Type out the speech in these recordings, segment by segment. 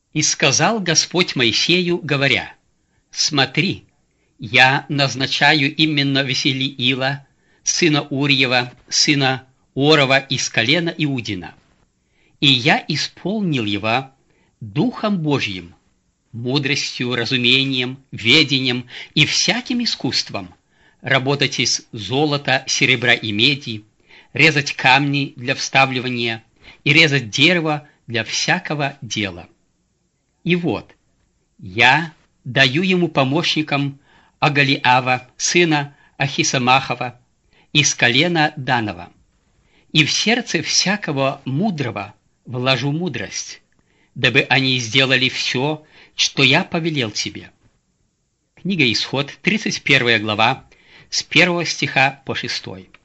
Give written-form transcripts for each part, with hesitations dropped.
И сказал Господь Моисею, говоря: «Смотри, я назначаю именно Веселиила, сына Урьева, сына Орова из колена Иудина, и я исполнил его Духом Божьим, мудростью, разумением, ведением и всяким искусством, работать из золота, серебра и меди, резать камни для вставливания и резать дерево для всякого дела. И вот, я даю ему помощникам Агалиава, сына Ахисамахова, из колена Данова, и в сердце всякого мудрого вложу мудрость, дабы они сделали все, что я повелел тебе». Книга Исход, 31 глава, с 1 стиха по 6.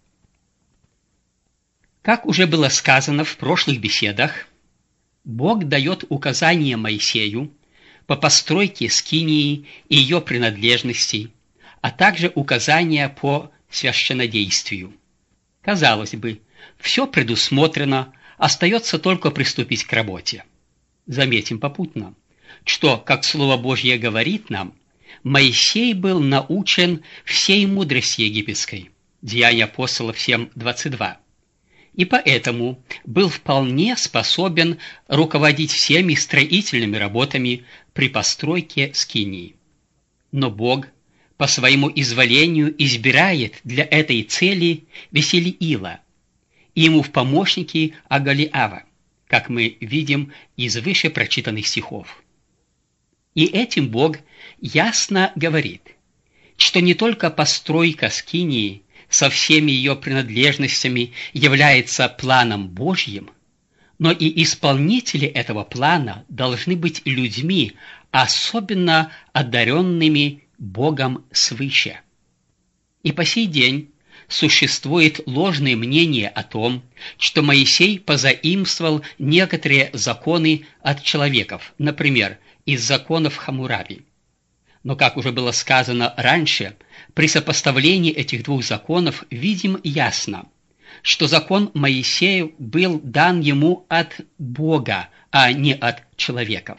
Как уже было сказано в прошлых беседах, Бог дает указания Моисею по постройке скинии и ее принадлежностей, а также указания по священнодействию. Казалось бы, все предусмотрено, остается только приступить к работе. Заметим попутно, что, как Слово Божье говорит нам, Моисей был научен всей мудрости египетской. Деяния апостолов 7:22. И поэтому был вполне способен руководить всеми строительными работами при постройке скинии. Но Бог по своему изволению избирает для этой цели Веселиила и ему в помощники Агалиава, как мы видим из выше прочитанных стихов. И этим Бог ясно говорит, что не только постройка скинии со всеми ее принадлежностями является планом Божьим, но и исполнители этого плана должны быть людьми, особенно одаренными Богом свыше. И по сей день существует ложное мнение о том, что Моисей позаимствовал некоторые законы от человеков, например, из законов Хаммурапи. Но, как уже было сказано раньше, при сопоставлении этих двух законов видим ясно, что закон Моисея был дан ему от Бога, а не от человеков.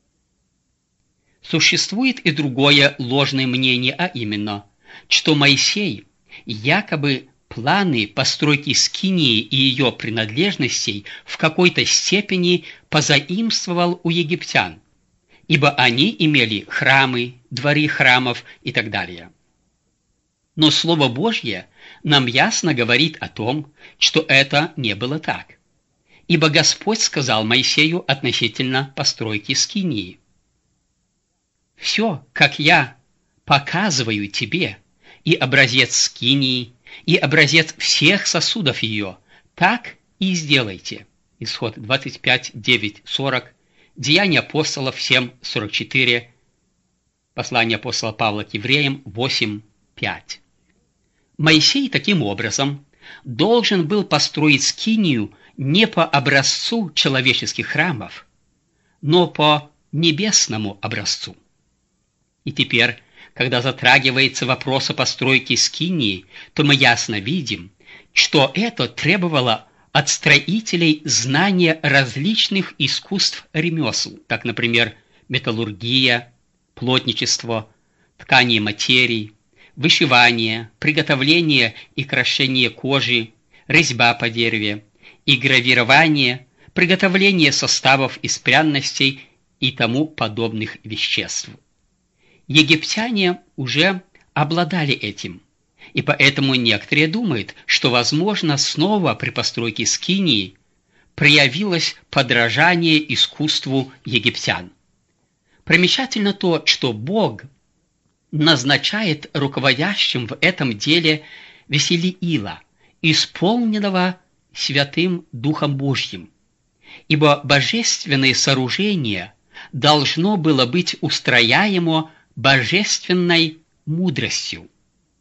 Существует и другое ложное мнение, а именно, что Моисей якобы планы постройки скинии и ее принадлежностей в какой-то степени позаимствовал у египтян, ибо они имели храмы, дворы храмов и так далее. Но Слово Божье нам ясно говорит о том, что это не было так. Ибо Господь сказал Моисею относительно постройки скинии: «Все, как я показываю тебе, и образец скинии, и образец всех сосудов ее, так и сделайте». Исход 25, 9, 40, Деяния апостолов 7, 44, Послание апостола Павла к евреям 8, 5. Моисей таким образом должен был построить скинию не по образцу человеческих храмов, но по небесному образцу. И теперь, когда затрагивается вопрос о постройке скинии, то мы ясно видим, что это требовало от строителей знания различных искусств ремесел, как, например, металлургия, плотничество, ткание материй, вышивание, приготовление и крошение кожи, резьба по дереву и гравирование, приготовление составов из пряностей и тому подобных веществ. Египтяне уже обладали этим, и поэтому некоторые думают, что, возможно, снова при постройке скинии проявилось подражание искусству египтян. Примечательно то, что Бог назначает руководящим в этом деле Веселиила, исполненного Святым Духом Божьим, ибо божественное сооружение должно было быть устрояемо божественной мудростью.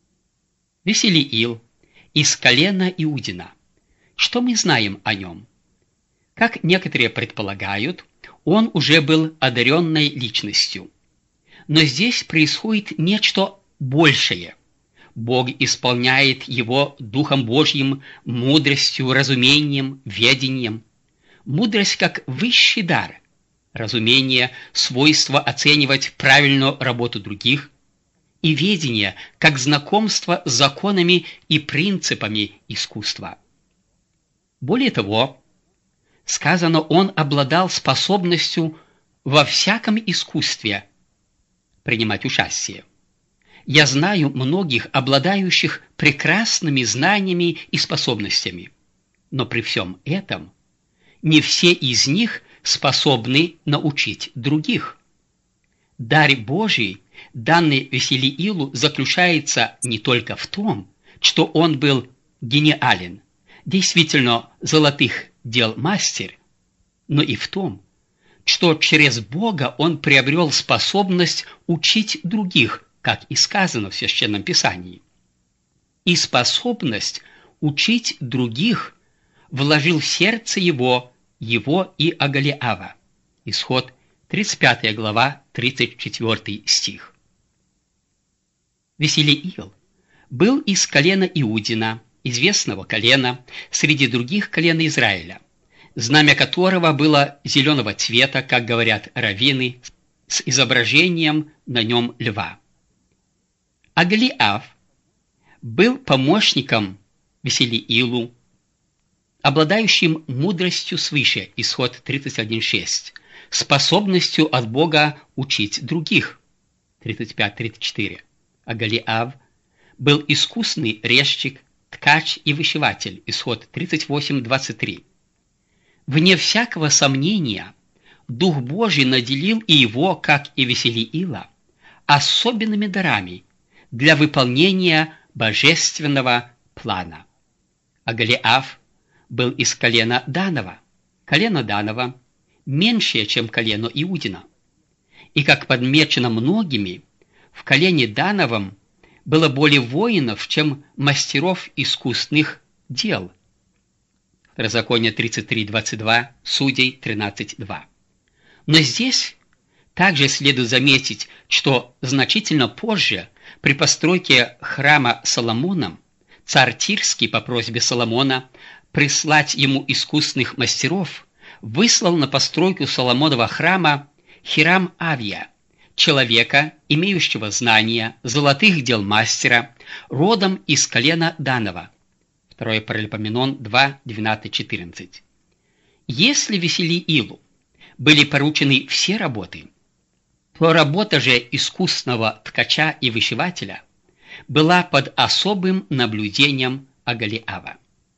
Веселиил из колена Иудина. Что мы знаем о нем? Как некоторые предполагают, он уже был одаренной личностью. Но здесь происходит нечто большее. Бог исполняет его Духом Божьим, мудростью, разумением, ведением. Мудрость как высший дар, разумение, свойство оценивать правильную работу других, и ведение как знакомство с законами и принципами искусства. Более того, сказано, он обладал способностью во всяком искусстве принимать участие. Я знаю многих, обладающих прекрасными знаниями и способностями, но при всем этом не все из них способны научить других. Дар Божий, данный Веселиилу, заключается не только в том, что он был гениален, действительно золотых дел мастер, но и в том, что через Бога он приобрел способность учить других, как и сказано в Священном Писании. И способность учить других вложил в сердце его и Оголиава. Исход 35 глава, 34 стих. Веселиил был из колена Иудина, известного колена среди других колен Израиля, знамя которого было зеленого цвета, как говорят раввины, с изображением на нем льва. Оголиав был помощником Веселиилу, обладающим мудростью свыше, исход 31.6, способностью от Бога учить других, 35-34. Оголиав был искусный резчик, ткач и вышиватель, исход 38-23. Вне всякого сомнения, Дух Божий наделил и его, как и Веселиила, особенными дарами для выполнения божественного плана. Оголиав был из колена Данова. Колено Данова меньшее, чем колено Иудина. И, как подмечено многими, в колене Дановом было более воинов, чем мастеров искусных дел. Второзаконие 33:22, Судей 13:2. Но здесь также следует заметить, что значительно позже, при постройке храма Соломоном, царь Тирский по просьбе Соломона прислать ему искусных мастеров выслал на постройку Соломонова храма Хирам-Авия, человека, имеющего знания золотых дел мастера, родом из колена Данова. 2 Паралипоменон 2:12-14. Если Веселиилу были поручены все работы, то работа же искусного ткача и вышивателя была под особым наблюдением Оголиава.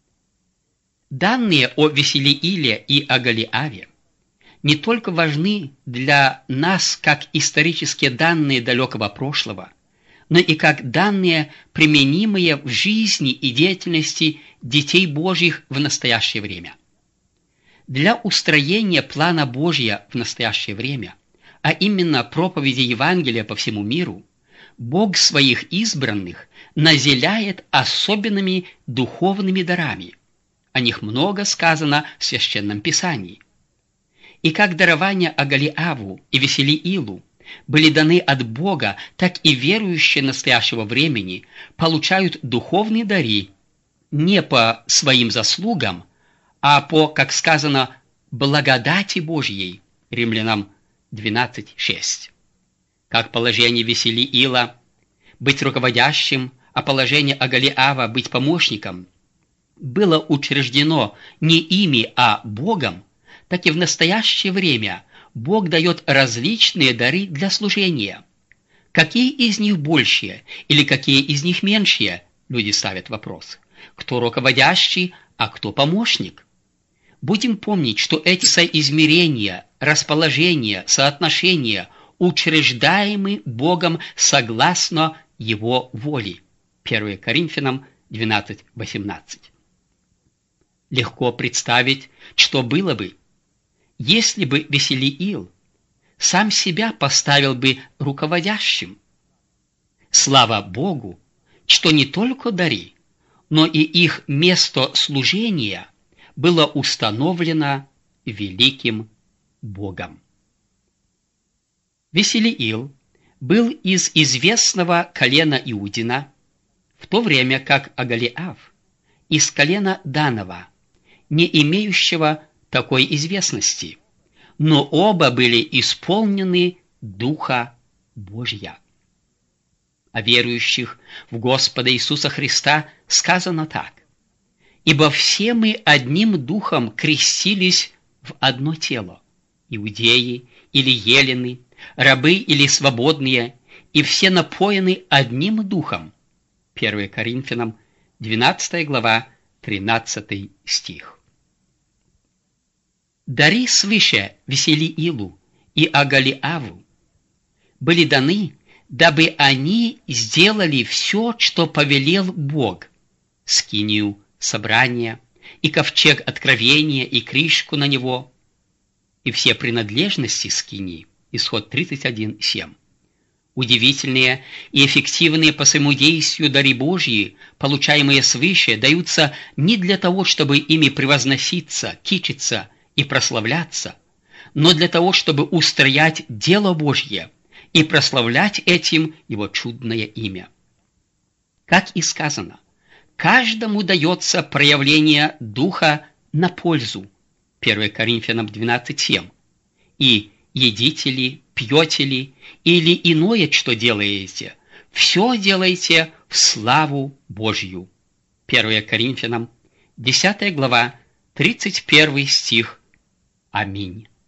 Данные о Веселииле и Оголиаве не только важны для нас как исторические данные далекого прошлого, но и как данные, применимые в жизни и деятельности детей Божьих в настоящее время. Для устроения плана Божия в настоящее время, а именно проповеди Евангелия по всему миру, Бог своих избранных наделяет особенными духовными дарами. О них много сказано в Священном Писании. И как дарования Оголиаву и Веселиилу были даны от Бога, так и верующие настоящего времени получают духовные дары не по своим заслугам, а по, как сказано, благодати Божьей, Римлянам 12:6. Как положение Веселиила быть руководящим, а положение Оголиава быть помощником было учреждено не ими, а Богом, так и в настоящее время Бог дает различные дары для служения. Какие из них большие или какие из них меньшие, люди ставят вопрос. Кто руководящий, а кто помощник? Будем помнить, что эти соизмерения, расположения, соотношения учреждаемы Богом согласно Его воле. 1 Коринфянам 12:18. Легко представить, что было бы, если бы Веселиил сам себя поставил бы руководящим. Слава Богу, что не только дары, но и их место служения было установлено великим Богом. Веселиил был из известного колена Иудина, в то время как Оголиав из колена Данова, не имеющего такой известности, но оба были исполнены Духа Божия. О верующих в Господа Иисуса Христа сказано так: «Ибо все мы одним духом крестились в одно тело, иудеи или елены, рабы или свободные, и все напоены одним духом». 1 Коринфянам, 12 глава, 13 стих. Дары свыше Веселиилу и Агалиаву были даны, дабы они сделали все, что повелел Бог: скинию собрания, и ковчег откровения, и крышку на него, и все принадлежности скинии. Исход 31:7. Удивительные и эффективные по своему действию дары Божьи, получаемые свыше, даются не для того, чтобы ими превозноситься, кичиться и прославляться, но для того, чтобы устроять дело Божье и прославлять этим Его чудное имя. Как и сказано, каждому дается проявление Духа на пользу. 1 Коринфянам 12:7. И едите ли, пьете ли, или иное, что делаете, все делайте в славу Божью. 1 Коринфянам, 10 глава, 31 стих. Аминь.